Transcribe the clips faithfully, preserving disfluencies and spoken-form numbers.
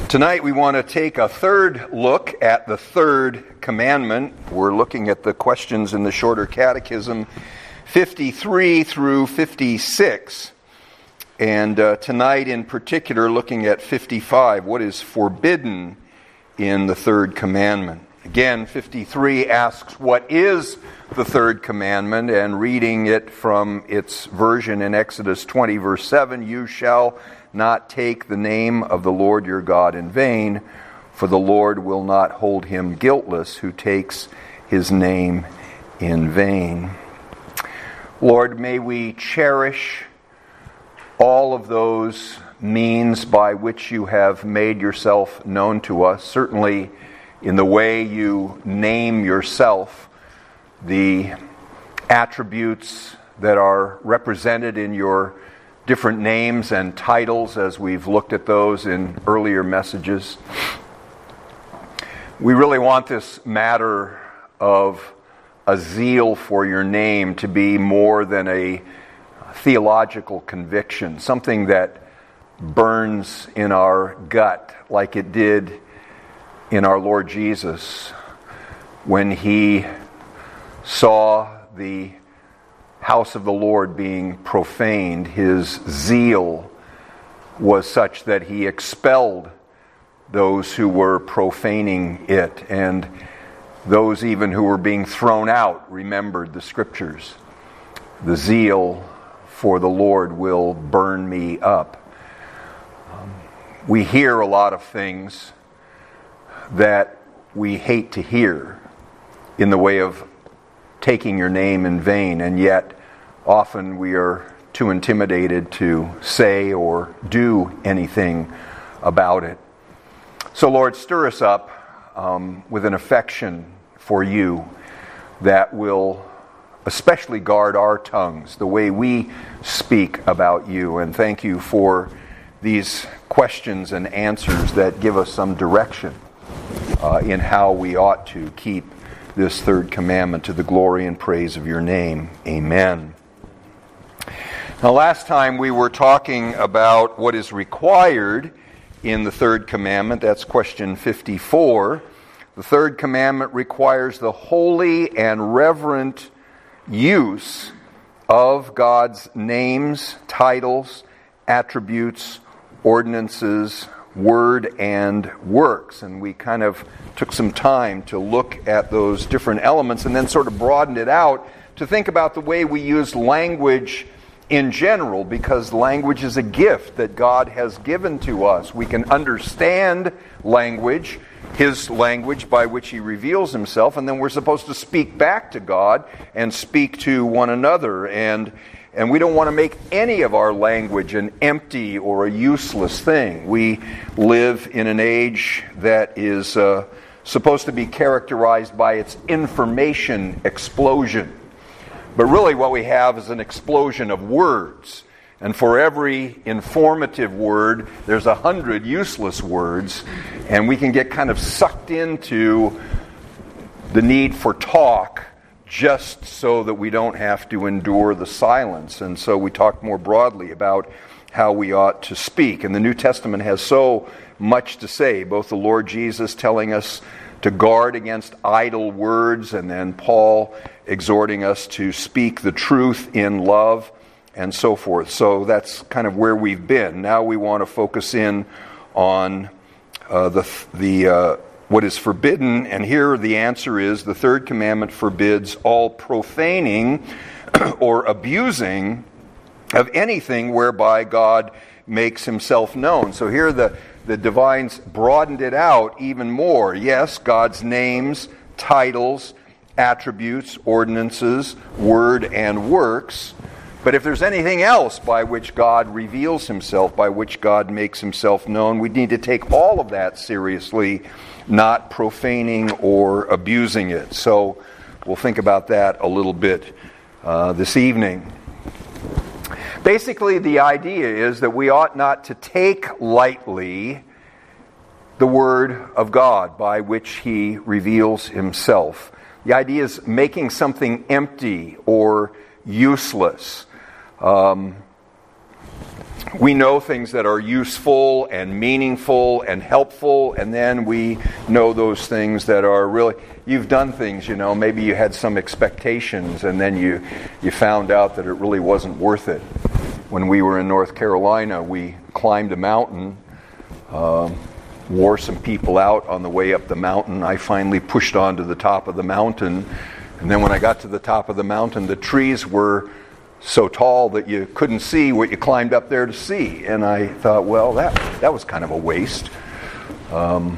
Tonight we want to take a third look at the third commandment. We're looking at the questions in the Shorter Catechism, fifty-three through fifty-six. And uh, tonight in particular looking at fifty-five, what is forbidden in the third commandment. Again, fifty-three asks, what is the third commandment? And reading it from its version in Exodus twenty, verse seven, you shall not take the name of the Lord your God in vain, for the Lord will not hold him guiltless who takes his name in vain. Lord, may we cherish all of those means by which you have made yourself known to us, certainly in the way you name yourself, the attributes that are represented in your different names and titles as we've looked at those in earlier messages. We really want this matter of a zeal for your name to be more than a theological conviction, something that burns in our gut like it did in our Lord Jesus when he saw the house of the Lord being profaned. His zeal was such that he expelled those who were profaning it, and those even who were being thrown out remembered the Scriptures. The zeal for the Lord will burn me up. Um, we hear a lot of things that we hate to hear in the way of taking your name in vain, and yet often we are too intimidated to say or do anything about it. So Lord, stir us up um, with an affection for you that will especially guard our tongues, the way we speak about you. And thank you for these questions and answers that give us some direction uh, in how we ought to keep this third commandment to the glory and praise of your name. Amen. Now, last time we were talking about what is required in the third commandment. That's question fifty-four. The third commandment requires the holy and reverent use of God's names, titles, attributes, ordinances, word, and works. And we kind of took some time to look at those different elements and then sort of broadened it out to think about the way we use language in general, because language is a gift that God has given to us. We can understand language, His language by which He reveals Himself, and then we're supposed to speak back to God and speak to one another. And And we don't want to make any of our language an empty or a useless thing. We live in an age that is uh, supposed to be characterized by its information explosion. But really what we have is an explosion of words. And for every informative word, there's a hundred useless words. And we can get kind of sucked into the need for talk just so that we don't have to endure the silence. And so we talked more broadly about how we ought to speak. And the New Testament has so much to say, both the Lord Jesus telling us to guard against idle words, and then Paul exhorting us to speak the truth in love, and so forth. So that's kind of where we've been. Now we want to focus in on uh, the the uh, what is forbidden, and here the answer is the third commandment forbids all profaning or abusing of anything whereby God makes Himself known. So here the, the divines broadened it out even more. Yes, God's names, titles, attributes, ordinances, word, and works. But if there's anything else by which God reveals Himself, by which God makes Himself known, we need to take all of that seriously, not profaning or abusing it. So we'll think about that a little bit uh, this evening. Basically, the idea is that we ought not to take lightly the Word of God by which He reveals Himself. The idea is making something empty or useless. Um, we know things that are useful and meaningful and helpful, and then we know those things that are really, you've done things, you know, maybe you had some expectations and then you, you found out that it really wasn't worth it. When we were in North Carolina, we climbed a mountain, um, wore some people out on the way up the mountain. I finally pushed on to the top of the mountain, and then when I got to the top of the mountain, the trees were so tall that you couldn't see what you climbed up there to see. And I thought, well, that that was kind of a waste. Um,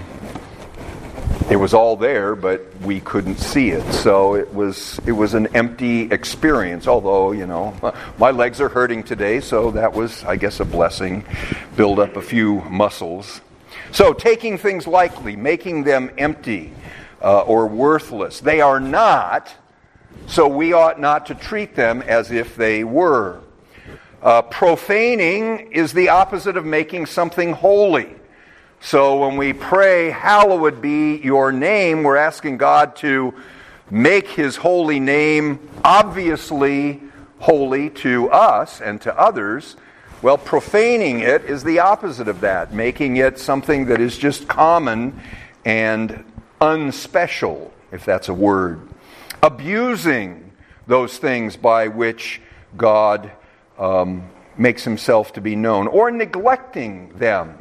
it was all there, but we couldn't see it. So it was it was an empty experience. Although, you know, my legs are hurting today, so that was, I guess, a blessing. Build up a few muscles. So taking things lightly, making them empty uh, or worthless. They are not. So we ought not to treat them as if they were. Uh, profaning is the opposite of making something holy. So when we pray, hallowed be your name, we're asking God to make his holy name obviously holy to us and to others. Well, profaning it is the opposite of that, making it something that is just common and unspecial, if that's a word. Abusing those things by which God um, makes himself to be known, or neglecting them.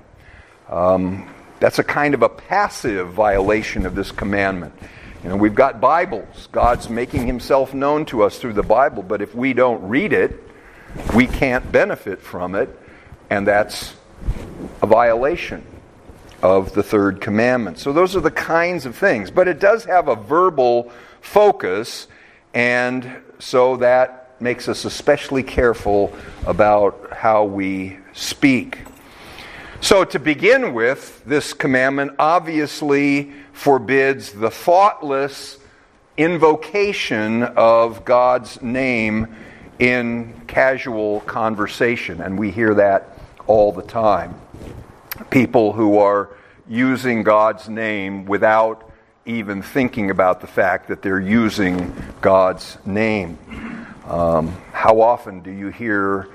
Um, that's a kind of a passive violation of this commandment. You know, we've got Bibles. God's making himself known to us through the Bible, but if we don't read it, we can't benefit from it, and that's a violation of the third commandment. So those are the kinds of things. But it does have a verbal focus, and so that makes us especially careful about how we speak. So to begin with, this commandment obviously forbids the thoughtless invocation of God's name in casual conversation, and we hear that all the time. People who are using God's name without even thinking about the fact that they're using God's name. Um, how often do you hear,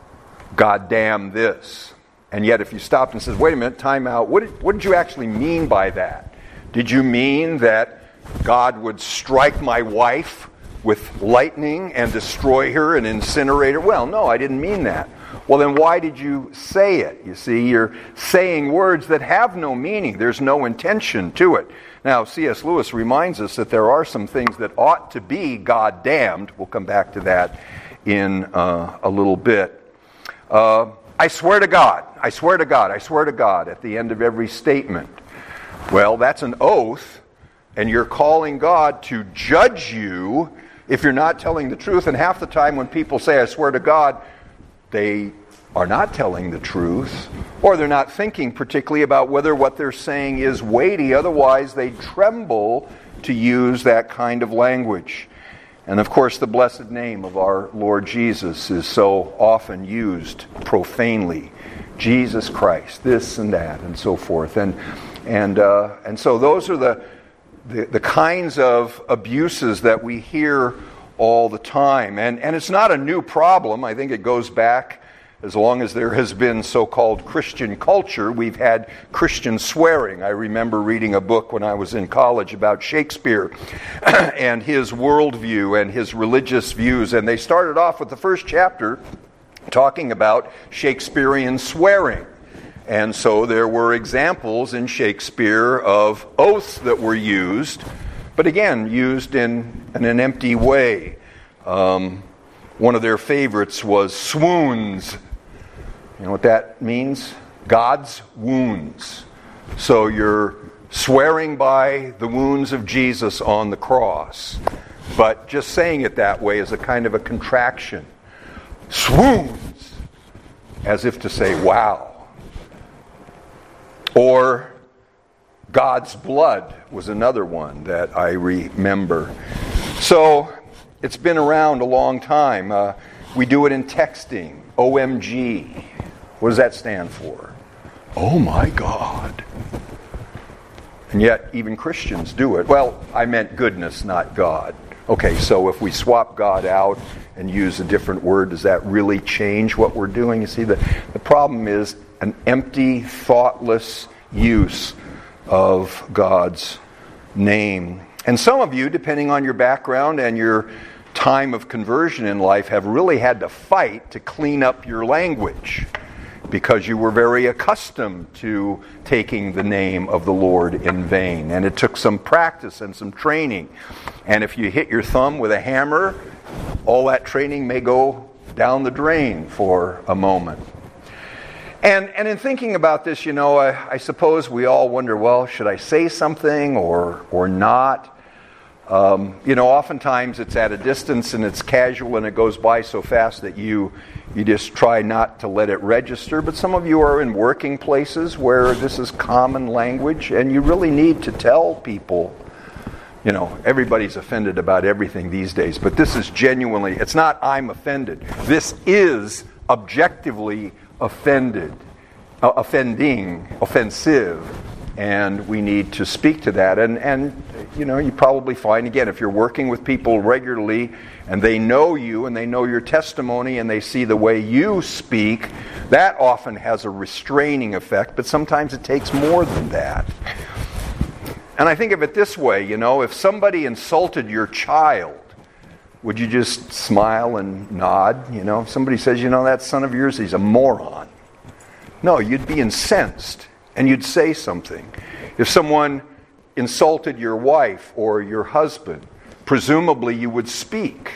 God damn this? And yet if you stopped and says, wait a minute, time out, what did, what did you actually mean by that? Did you mean that God would strike my wife with lightning and destroy her and incinerate her? Well, no, I didn't mean that. Well, then why did you say it? You see, you're saying words that have no meaning. There's no intention to it. Now, C S Lewis reminds us that there are some things that ought to be God damned. We'll come back to that in uh, a little bit. Uh, I swear to God, I swear to God, I swear to God at the end of every statement. Well, that's an oath, and you're calling God to judge you if you're not telling the truth. And half the time when people say, I swear to God, they are not telling the truth, or they're not thinking particularly about whether what they're saying is weighty. Otherwise, they tremble to use that kind of language. And of course, the blessed name of our Lord Jesus is so often used profanely. Jesus Christ, this and that, and so forth. And and uh, and so those are the, the the kinds of abuses that we hear all the time. And and it's not a new problem. I think it goes back as long as there has been so-called Christian culture. We've had Christian swearing. I remember reading a book when I was in college about Shakespeare and his worldview and his religious views. And they started off with the first chapter talking about Shakespearean swearing. And so there were examples in Shakespeare of oaths that were used, but again, used in, in an empty way. Um, one of their favorites was swoons. You know what that means? God's wounds. So you're swearing by the wounds of Jesus on the cross. But just saying it that way is a kind of a contraction. Swoons! As if to say, wow. Or God's blood was another one that I remember. So it's been around a long time. Uh, we do it in texting. O M G. What does that stand for? Oh my God. And yet even Christians do it. Well, I meant goodness, not God. Okay, so if we swap God out and use a different word, does that really change what we're doing? You see, the, the problem is an empty, thoughtless use of God's name. And some of you, depending on your background and your time of conversion in life, have really had to fight to clean up your language because you were very accustomed to taking the name of the Lord in vain. And it took some practice and some training. And if you hit your thumb with a hammer, all that training may go down the drain for a moment. And and in thinking about this, you know, I, I suppose we all wonder, well, should I say something or or not? Um, you know, oftentimes it's at a distance and it's casual and it goes by so fast that you you just try not to let it register. But some of you are in working places where this is common language and you really need to tell people. You know, everybody's offended about everything these days, but this is genuinely, it's not I'm offended. This is objectively offended, uh, offending, offensive, and we need to speak to that. And, and, you know, you probably find, again, if you're working with people regularly and they know you and they know your testimony and they see the way you speak, that often has a restraining effect, but sometimes it takes more than that. And I think of it this way, you know, if somebody insulted your child, would you just smile and nod? You know, if somebody says, you know, that son of yours, he's a moron. No, you'd be incensed and you'd say something. If someone insulted your wife or your husband, presumably you would speak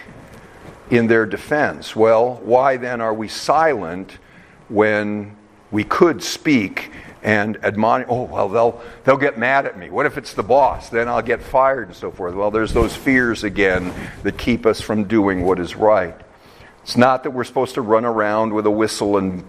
in their defense. Well, why then are we silent when we could speak and admonish? Oh, well, they'll they'll get mad at me. What if it's the boss? Then I'll get fired and so forth. Well, there's those fears again that keep us from doing what is right. It's not that we're supposed to run around with a whistle and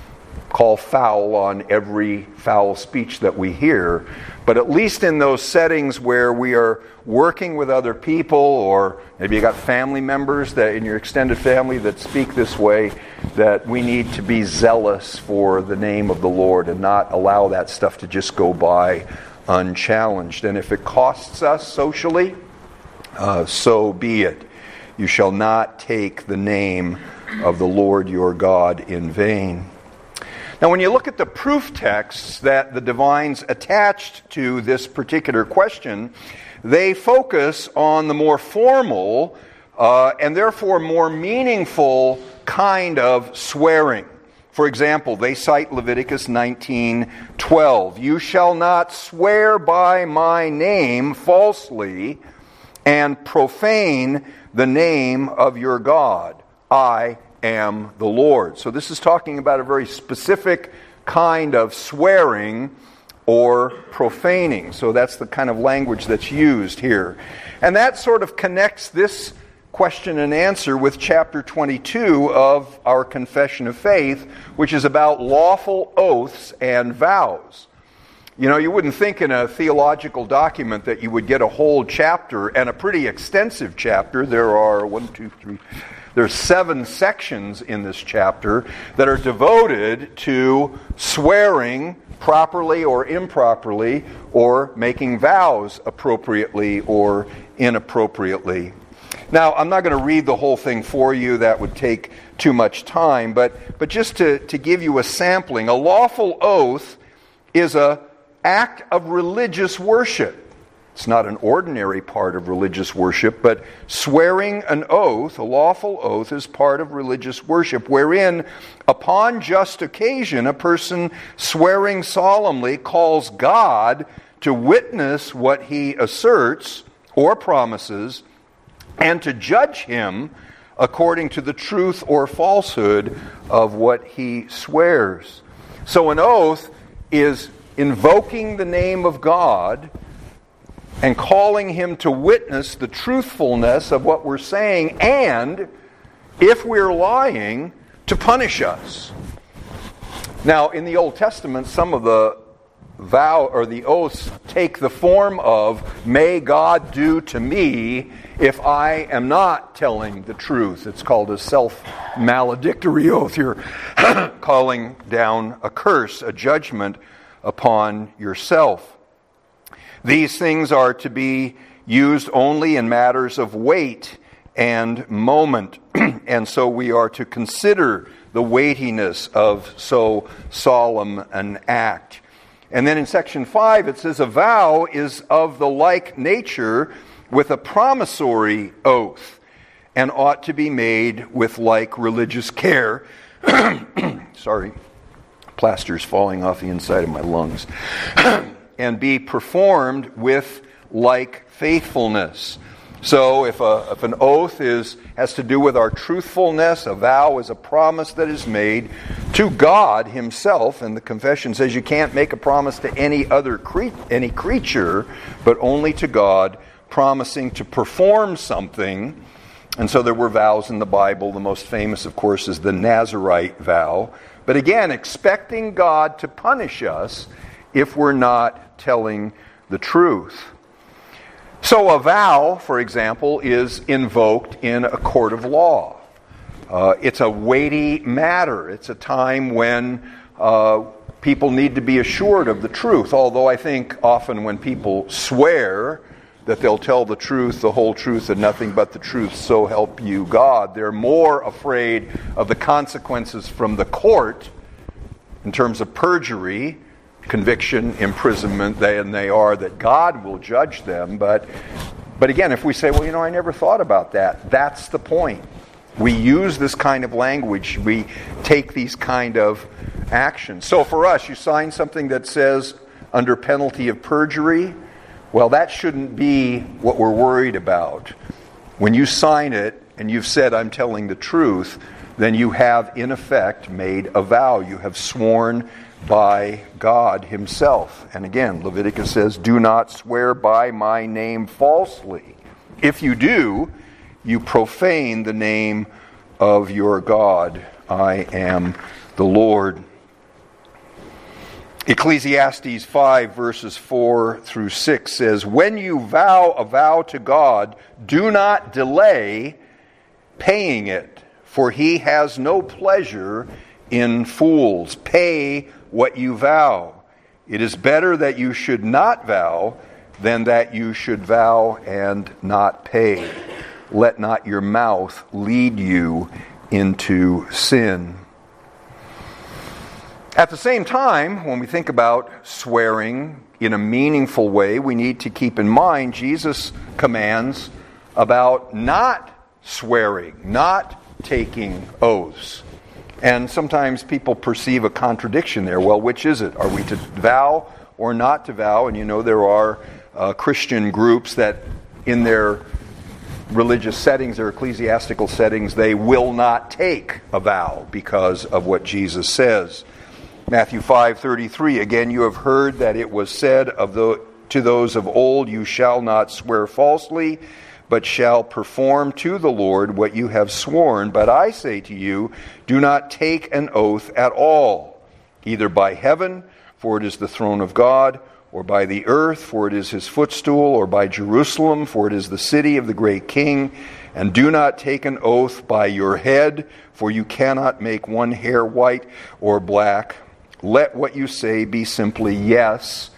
call foul on every foul speech that we hear, but at least in those settings where we are working with other people, or maybe you got family members that in your extended family that speak this way, that we need to be zealous for the name of the Lord and not allow that stuff to just go by unchallenged. And if it costs us socially, uh, so be it. You shall not take the name of the Lord your God in vain. Now, when you look at the proof texts that the divines attached to this particular question, they focus on the more formal uh, and therefore more meaningful kind of swearing. For example, they cite Leviticus nineteen twelve. You shall not swear by my name falsely and profane the name of your God. I am the Lord. So this is talking about a very specific kind of swearing or profaning. So that's the kind of language that's used here. And that sort of connects this question and answer with chapter twenty-two of our Confession of Faith, which is about lawful oaths and vows. You know, you wouldn't think in a theological document that you would get a whole chapter, and a pretty extensive chapter. There are one, two, three... There's seven sections in this chapter that are devoted to swearing properly or improperly, or making vows appropriately or inappropriately. Now, I'm not going to read the whole thing for you. That would take too much time. But, but just to, to give you a sampling, a lawful oath is an act of religious worship. It's not an ordinary part of religious worship, but swearing an oath, a lawful oath, is part of religious worship, wherein, upon just occasion, a person swearing solemnly calls God to witness what he asserts or promises, and to judge him according to the truth or falsehood of what he swears. So an oath is invoking the name of God and calling him to witness the truthfulness of what we're saying, and, if we're lying, to punish us. Now, in the Old Testament, some of the vow or the oaths take the form of, may God do to me if I am not telling the truth. It's called a self-maledictory oath. You're calling down a curse, a judgment upon yourself. These things are to be used only in matters of weight and moment. And so we are to consider the weightiness of so solemn an act. And then in section five it says, a vow is of the like nature with a promissory oath, and ought to be made with like religious care. Sorry, plaster's falling off the inside of my lungs. And be performed with like faithfulness. So if a if an oath is has to do with our truthfulness, a vow is a promise that is made to God Himself, and the confession says you can't make a promise to any other cre- any creature, but only to God, promising to perform something. And so there were vows in the Bible. The most famous, of course, is the Nazirite vow. But again, expecting God to punish us if we're not telling the truth. So a vow, for example, is invoked in a court of law. Uh, it's a weighty matter. It's a time when uh, people need to be assured of the truth. Although I think often when people swear that they'll tell the truth, the whole truth, and nothing but the truth, so help you God, they're more afraid of the consequences from the court in terms of perjury, conviction, imprisonment, than they are that God will judge them. But, but again, if we say, well, you know, I never thought about that, that's the point. We use this kind of language. We take these kind of actions. So for us, you sign something that says under penalty of perjury, well, that shouldn't be what we're worried about. When you sign it and you've said, I'm telling the truth, then you have, in effect, made a vow. You have sworn by God Himself. And again, Leviticus says, do not swear by my name falsely. If you do, you profane the name of your God. I am the Lord. Ecclesiastes five, verses four through six says, when you vow a vow to God, do not delay paying it, for He has no pleasure in fools. Pay what you vow. It is better that you should not vow than that you should vow and not pay. Let not your mouth lead you into sin. At the same time, when we think about swearing in a meaningful way, we need to keep in mind Jesus' commands about not swearing, not taking oaths. And sometimes people perceive a contradiction there. Well, which is it? Are we to vow or not to vow? And you know, there are uh, Christian groups that in their religious settings, their ecclesiastical settings, they will not take a vow because of what Jesus says. Matthew five thirty-three, again, you have heard that it was said of the, to those of old, you shall not swear falsely, but shall perform to the Lord what you have sworn. But I say to you, do not take an oath at all, either by heaven, for it is the throne of God, or by the earth, for it is His footstool, or by Jerusalem, for it is the city of the great King. And do not take an oath by your head, for you cannot make one hair white or black. Let what you say be simply yes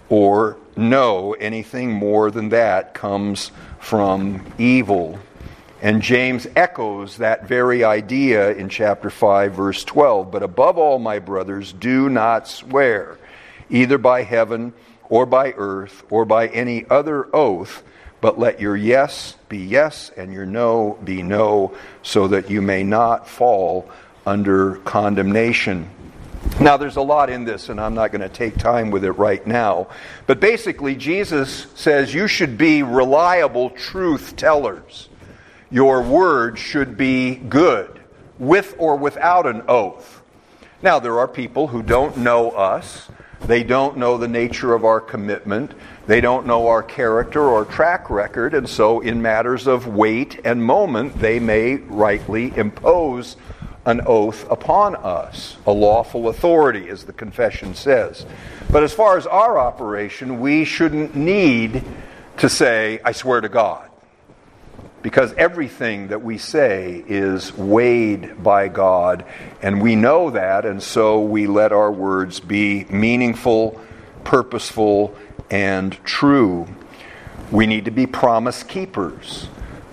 or no. Anything more than that comes from evil. And James echoes that very idea in chapter five, verse twelve. But above all, my brothers, do not swear, either by heaven or by earth or by any other oath, but let your yes be yes and your no be no, so that you may not fall under condemnation. Now, there's a lot in this, and I'm not going to take time with it right now. But basically, Jesus says you should be reliable truth tellers. Your word should be good, with or without an oath. Now, there are people who don't know us. They don't know the nature of our commitment. They don't know our character or track record. And so, in matters of weight and moment, they may rightly impose an oath upon us, a lawful authority, as the confession says. But as far as our operation, we shouldn't need to say, I swear to God, because everything that we say is weighed by God, and we know that, and so we let our words be meaningful, purposeful, and true. We need to be promise keepers.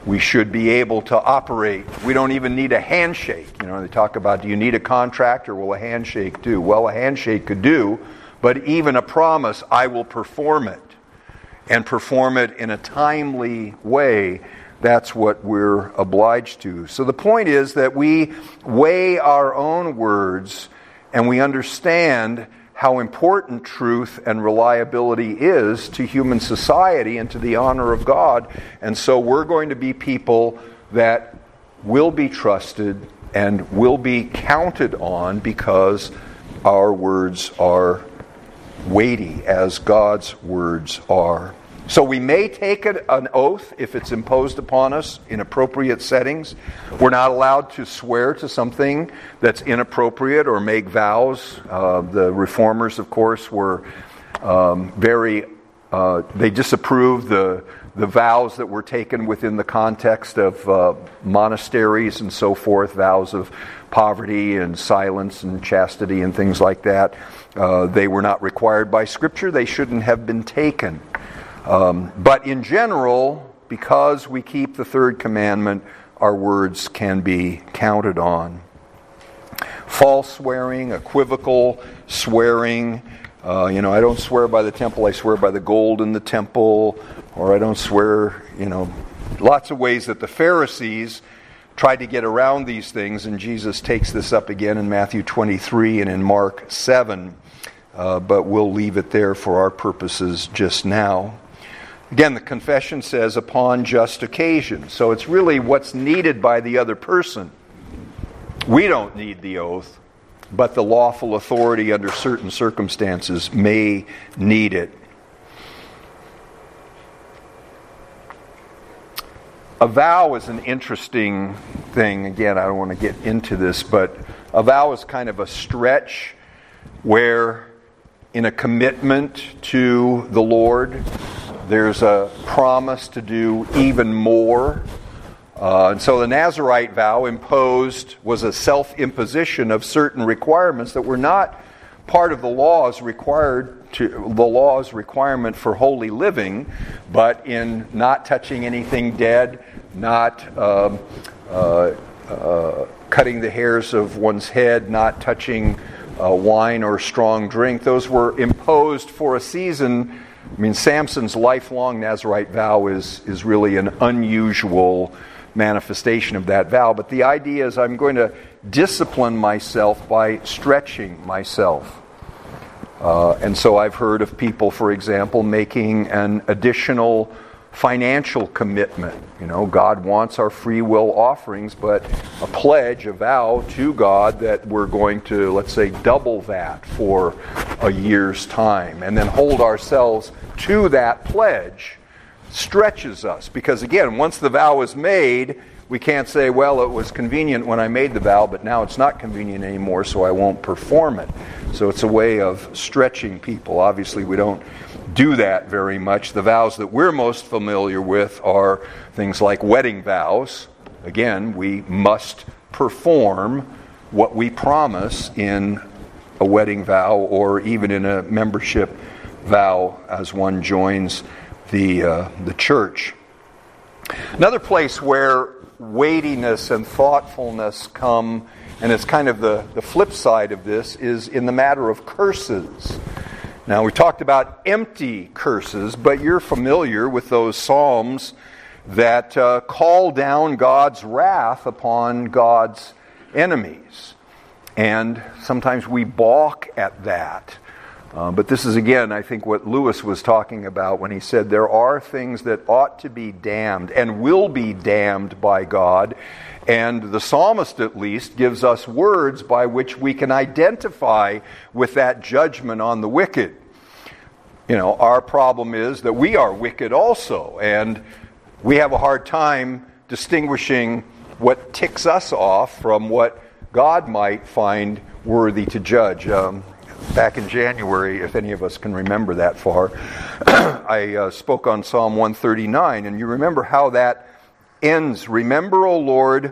we should be able to operate. We don't even need a handshake. You know, they talk about, do you need a contract or will a handshake do? Well, a handshake could do, but even a promise, I will perform it, and perform it in a timely way. That's what we're obliged to. So the point is that we weigh our own words and we understand how important truth and reliability is to human society and to the honor of God. And so we're going to be people that will be trusted and will be counted on because our words are weighty as God's words are. So we may take an oath if it's imposed upon us in appropriate settings. We're not allowed to swear to something that's inappropriate or make vows. Uh, the reformers, of course, were um, very, uh, they disapproved the, the vows that were taken within the context of uh, monasteries and so forth, vows of poverty and silence and chastity and things like that. Uh, they were not required by Scripture. They shouldn't have been taken. Um, but in general, because we keep the third commandment, our words can be counted on. False swearing, equivocal swearing. Uh, you know, I don't swear by the temple, I swear by the gold in the temple. Or I don't swear, you know, lots of ways that the Pharisees tried to get around these things. And Jesus takes this up again in Matthew twenty-three and in Mark seven. Uh, but we'll leave it there for our purposes just now. Again, the confession says, upon just occasion. So it's really what's needed by the other person. We don't need the oath, but the lawful authority under certain circumstances may need it. A vow is an interesting thing. Again, I don't want to get into this, but a vow is kind of a stretch where in a commitment to the Lord, there's a promise to do even more. Uh, and so the Nazirite vow imposed was a self-imposition of certain requirements that were not part of the law's required to the law's requirement for holy living, but in not touching anything dead, not um, uh, uh, cutting the hairs of one's head, not touching uh, wine or strong drink. Those were imposed for a season. I mean, Samson's lifelong Nazirite vow is, is really an unusual manifestation of that vow. But the idea is I'm going to discipline myself by stretching myself. Uh, and so I've heard of people, for example, making an additional financial commitment. You know, God wants our free will offerings, but a pledge, a vow to God that we're going to, let's say, double that for a year's time, and then hold ourselves to that pledge stretches us. Because again, once the vow is made, we can't say, well, it was convenient when I made the vow, but now it's not convenient anymore, so I won't perform it. So it's a way of stretching people. Obviously, we don't do that very much. The vows that we're most familiar with are things like wedding vows. Again, we must perform what we promise in a wedding vow or even in a membership vow as one joins the uh, the church. Another place where weightiness and thoughtfulness come, and it's kind of the, the flip side of this, is in the matter of curses. Now, we talked about empty curses, but you're familiar with those psalms that uh, call down God's wrath upon God's enemies. And sometimes we balk at that. Uh, but this is, again, I think what Lewis was talking about when he said there are things that ought to be damned and will be damned by God. And the psalmist, at least, gives us words by which we can identify with that judgment on the wicked. You know, our problem is that we are wicked also, and we have a hard time distinguishing what ticks us off from what God might find worthy to judge. Um, back in January, if any of us can remember that far, I uh, spoke on Psalm one thirty-nine, and you remember how that ends. Remember, O Lord,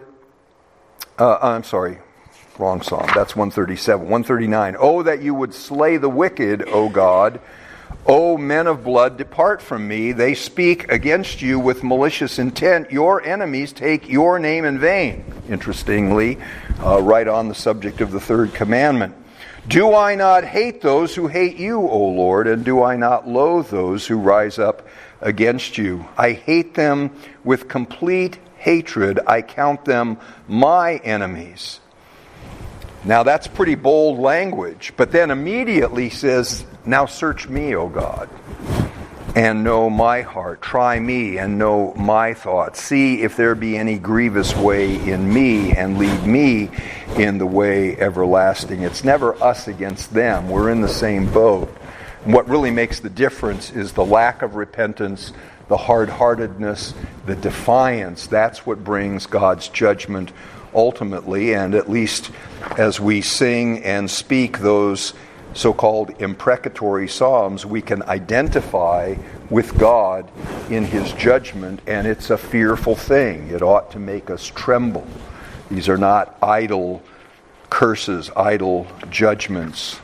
uh, I'm sorry, wrong psalm, that's one thirty-seven, one thirty-nine. Oh, that you would slay the wicked, O God, O men of blood, depart from me. They speak against you with malicious intent. Your enemies take your name in vain. Interestingly, uh, right on the subject of the third commandment. Do I not hate those who hate you, O Lord, and do I not loathe those who rise up against you? I hate them with complete hatred. I count them my enemies. Now that's pretty bold language, but then immediately says, now search me, O God, and know my heart. Try me and know my thoughts. See if there be any grievous way in me, and lead me in the way everlasting. It's never us against them. We're in the same boat. And what really makes the difference is the lack of repentance, the hard-heartedness, the defiance. That's what brings God's judgment ultimately, and at least as we sing and speak those so-called imprecatory psalms, we can identify with God in His judgment, and it's a fearful thing. It ought to make us tremble. These are not idle curses, idle judgments.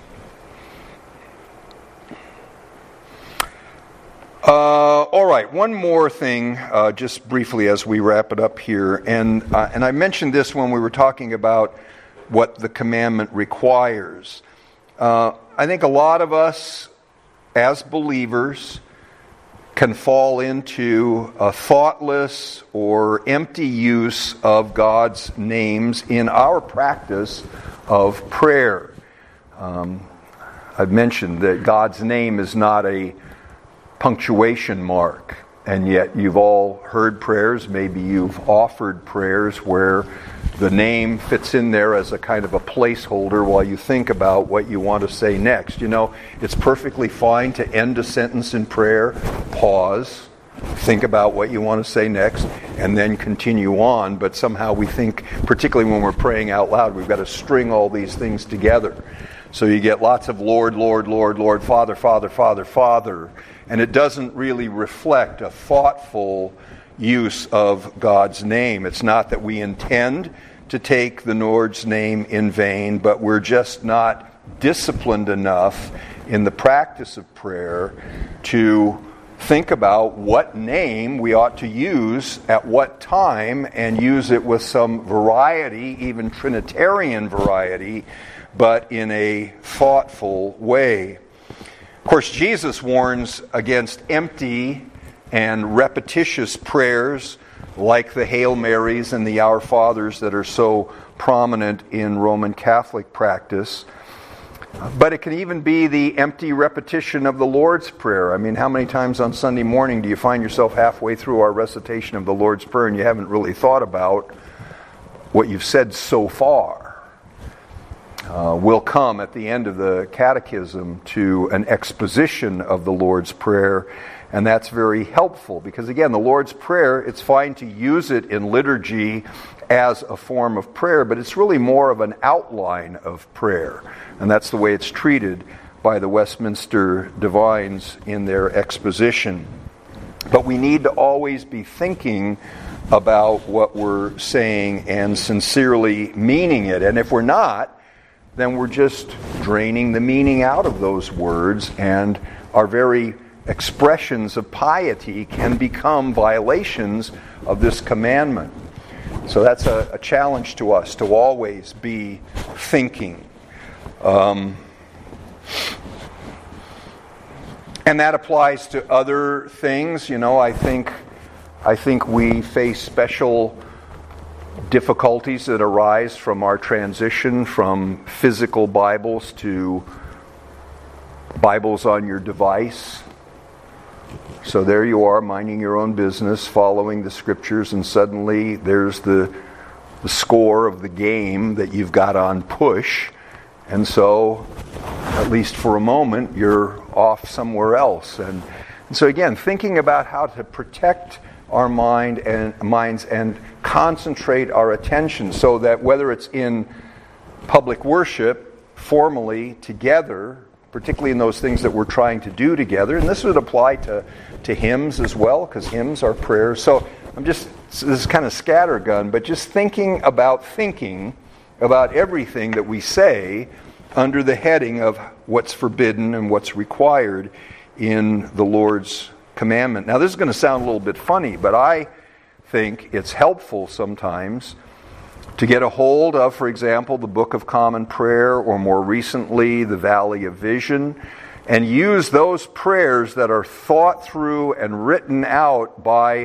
Uh, all right, one more thing, uh, just briefly as we wrap it up here, and uh, and I mentioned this when we were talking about what the commandment requires. Uh, I think a lot of us, as believers, can fall into a thoughtless or empty use of God's names in our practice of prayer. Um, I've mentioned that God's name is not a punctuation mark, and yet you've all heard prayers, maybe you've offered prayers where the name fits in there as a kind of a placeholder while you think about what you want to say next. You know, it's perfectly fine to end a sentence in prayer, pause, think about what you want to say next, and then continue on, but somehow we think, particularly when we're praying out loud, we've got to string all these things together. So you get lots of Lord, Lord, Lord, Lord, Father, Father, Father, Father, and it doesn't really reflect a thoughtful use of God's name. It's not that we intend to take the Lord's name in vain, but we're just not disciplined enough in the practice of prayer to think about what name we ought to use at what time, and use it with some variety, even Trinitarian variety, but in a thoughtful way. Of course, Jesus warns against empty and repetitious prayers like the Hail Marys and the Our Fathers that are so prominent in Roman Catholic practice. But it can even be the empty repetition of the Lord's Prayer. I mean, how many times on Sunday morning do you find yourself halfway through our recitation of the Lord's Prayer and you haven't really thought about what you've said so far? Uh, we'll come at the end of the catechism to an exposition of the Lord's Prayer, and that's very helpful because, again, the Lord's Prayer, it's fine to use it in liturgy as a form of prayer, but it's really more of an outline of prayer, and that's the way it's treated by the Westminster Divines in their exposition. But we need to always be thinking about what we're saying and sincerely meaning it, and if we're not, then we're just draining the meaning out of those words, and our very expressions of piety can become violations of this commandment. So that's a, a challenge to us, to always be thinking. Um, and that applies to other things. You know, I think, I think we face special difficulties that arise from our transition from physical Bibles to Bibles on your device. So there you are, minding your own business, following the Scriptures, and suddenly there's the, the score of the game that you've got on push, and so, at least for a moment, you're off somewhere else. And, and so again, thinking about how to protect our mind and minds and concentrate our attention so that whether it's in public worship, formally together, particularly in those things that we're trying to do together, and this would apply to, to hymns as well, because hymns are prayers. So I'm just, this is kind of scattergun, but just thinking about thinking about everything that we say under the heading of what's forbidden and what's required in the Lord's commandment. Now, this is going to sound a little bit funny, but I think it's helpful sometimes to get a hold of, for example, the Book of Common Prayer, or more recently, the Valley of Vision, and use those prayers that are thought through and written out by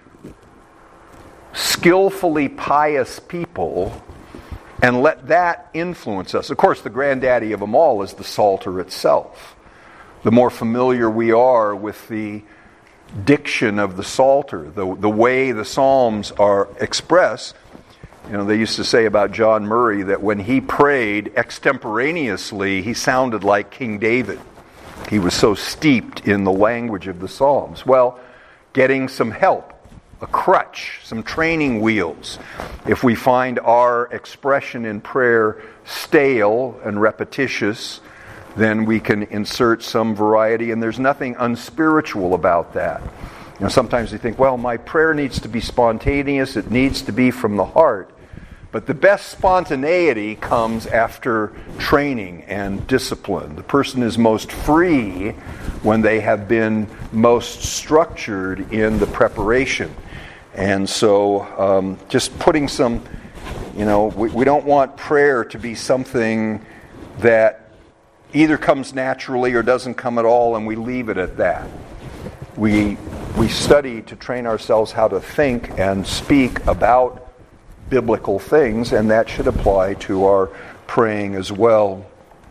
skillfully pious people, and let that influence us. Of course, the granddaddy of them all is the Psalter itself. The more familiar we are with the diction of the Psalter, the, the way the Psalms are expressed. You know, they used to say about John Murray that when he prayed extemporaneously, he sounded like King David. He was so steeped in the language of the Psalms. Well, getting some help, a crutch, some training wheels. If we find our expression in prayer stale and repetitious, then we can insert some variety, and there's nothing unspiritual about that. You know, sometimes you think, well, my prayer needs to be spontaneous, it needs to be from the heart. But the best spontaneity comes after training and discipline. The person is most free when they have been most structured in the preparation. And so um, just putting some, you know, we, we don't want prayer to be something that either comes naturally or doesn't come at all, and we leave it at that. We we study to train ourselves how to think and speak about biblical things, and that should apply to our praying as well.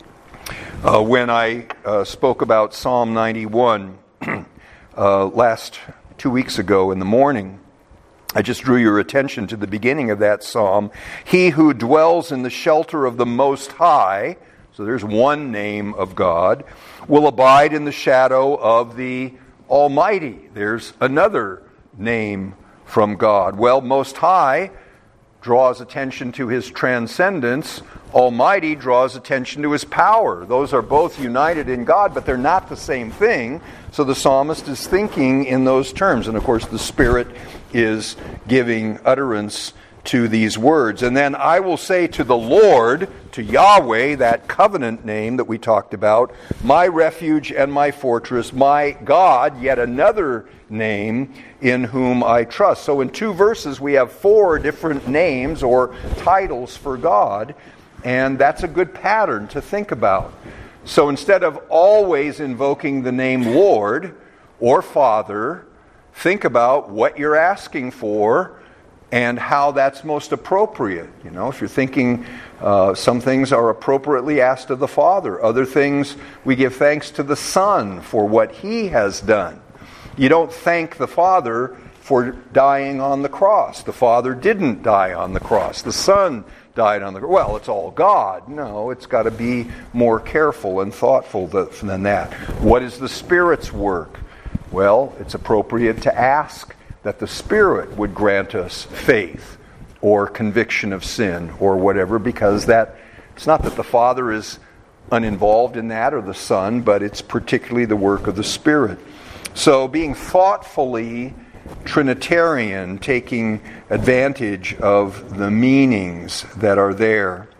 Uh, when I uh, spoke about Psalm ninety-one uh, last two weeks ago in the morning, I just drew your attention to the beginning of that psalm. He who dwells in the shelter of the Most High, so there's one name of God, will abide in the shadow of the Almighty. There's another name from God. Well, Most High draws attention to His transcendence. Almighty draws attention to His power. Those are both united in God, but they're not the same thing. So the psalmist is thinking in those terms. And of course, the Spirit is giving utterance to these words. And then I will say to the Lord, to Yahweh, that covenant name that we talked about, my refuge and my fortress, my God, yet another name in whom I trust. So in two verses we have four different names or titles for God, and that's a good pattern to think about. So instead of always invoking the name Lord or Father, think about what you're asking for and how that's most appropriate. You know, if you're thinking uh, some things are appropriately asked of the Father, other things we give thanks to the Son for what He has done. You don't thank the Father for dying on the cross. The Father didn't die on the cross. The Son died on the cross. Well, it's all God. No, it's got to be more careful and thoughtful than that. What is the Spirit's work? Well, it's appropriate to ask that the Spirit would grant us faith or conviction of sin or whatever, because that it's not that the Father is uninvolved in that or the Son, but it's particularly the work of the Spirit. So being thoughtfully Trinitarian, taking advantage of the meanings that are there.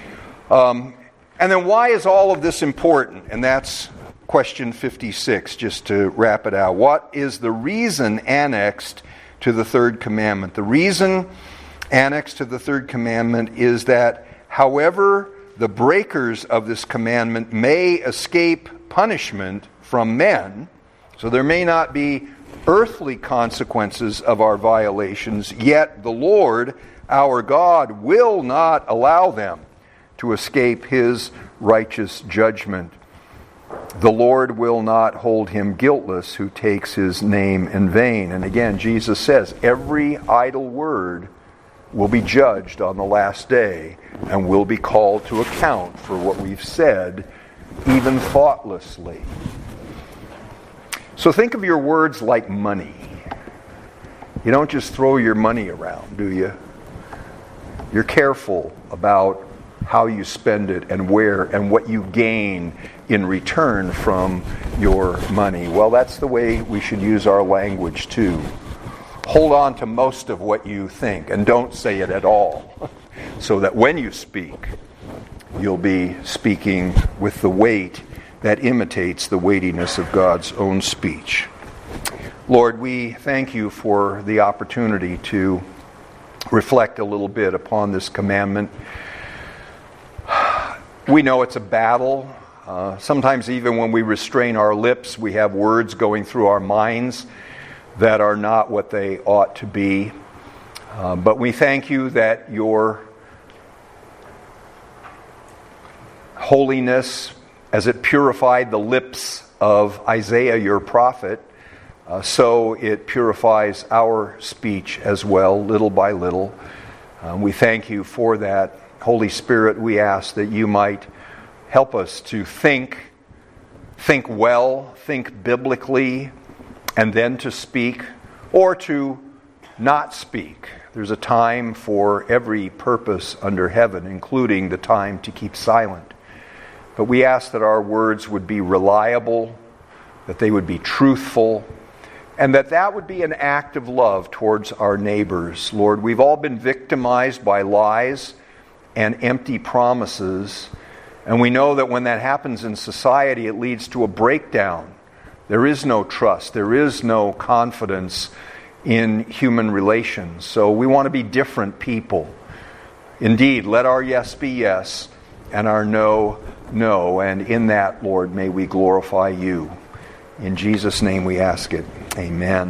Um, and then why is all of this important? And that's question fifty-six, just to wrap it out. What is the reason annexed to the third commandment? The reason annexed to the third commandment is that however the breakers of this commandment may escape punishment from men, so there may not be earthly consequences of our violations, yet the Lord, our God, will not allow them to escape His righteous judgment. The Lord will not hold him guiltless who takes His name in vain. And again, Jesus says, every idle word will be judged on the last day and will be called to account for what we've said, even thoughtlessly. So think of your words like money. You don't just throw your money around, do you? You're careful about how you spend it and where and what you gain in return from your money. Well, that's the way we should use our language too. Hold on to most of what you think and don't say it at all, so that when you speak, you'll be speaking with the weight that imitates the weightiness of God's own speech. Lord, we thank you for the opportunity to reflect a little bit upon this commandment. We know it's a battle. Uh, sometimes even when we restrain our lips, we have words going through our minds that are not what they ought to be. Uh, but we thank you that your holiness, as it purified the lips of Isaiah, your prophet, uh, so it purifies our speech as well, little by little. Uh, we thank you for that. Holy Spirit, we ask that you might help us to think, think well, think biblically, and then to speak, or to not speak. There's a time for every purpose under heaven, including the time to keep silent. But we ask that our words would be reliable, that they would be truthful, and that that would be an act of love towards our neighbors. Lord, we've all been victimized by lies and empty promises, and we know that when that happens in society, it leads to a breakdown. There is no trust. There is no confidence in human relations. So we want to be different people. Indeed, let our yes be yes and our no, no. And in that, Lord, may we glorify you. In Jesus' name we ask it. Amen.